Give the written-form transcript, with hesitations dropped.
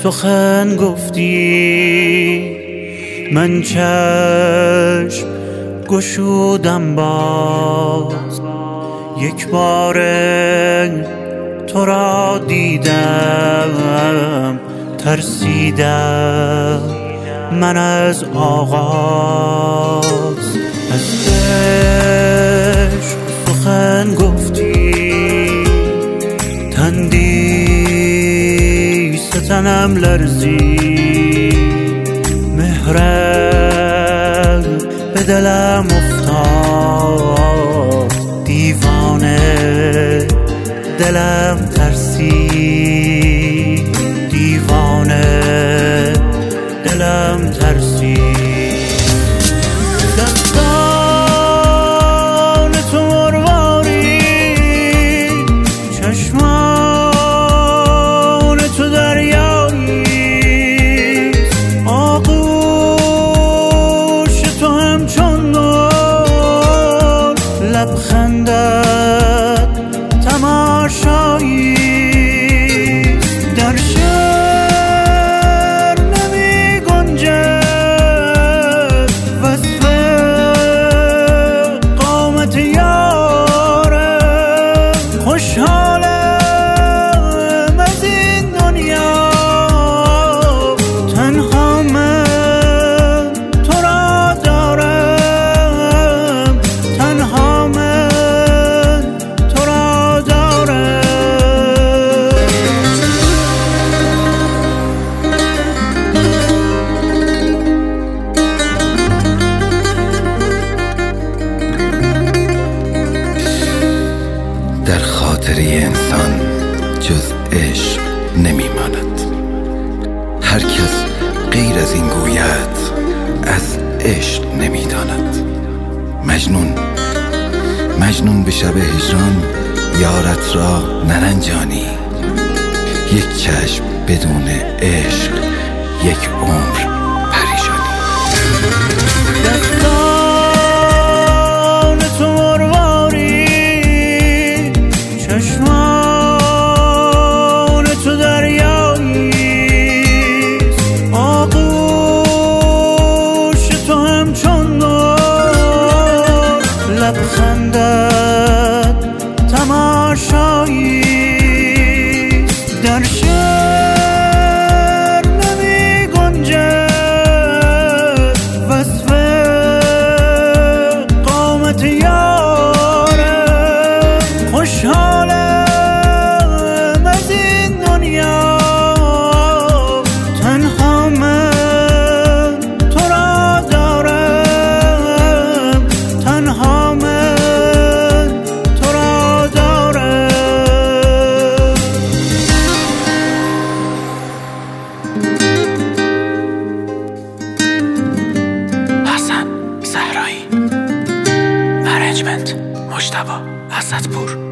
سخن گفتی، من چشم گشودم باز، یک بار تو را دیدم، ترسیدم من از آغاز. از عشق سخن گفتی، تندی ستنم لرزی، مهرت به دلم افتاد، دیوانه دلم ترسید، دیوانه دلم ترسید. دستان تو مرواری، چشمان تو دریایی، آغوش تو همچون نور، لبخندت تماشایی. در شعر نمی گنجد وصف قامت یارم، خوشحالم از این دنیا، تنها من تو را دارم، تنها من تو را دارم. در خاطره انسان جز عشق نمیماند. هر کس غیر از این گوید از عشق نمیداند. مجنون به شب هجران یارت را نرنجانی، یک چشم بدون عشق یک عمر پریشانی. دستان تو مرواری، چشمان تو دریایی، آغوش تو همچون نور، لبخندت تماشایی. در شعر نمی گنجد وصف قامت یارم، خوشحالم از این دنیا، تنها من تو را دارم، تنها من تو را دارم. حسن زهرایی، ارنجمنت مجتبی اسدپور.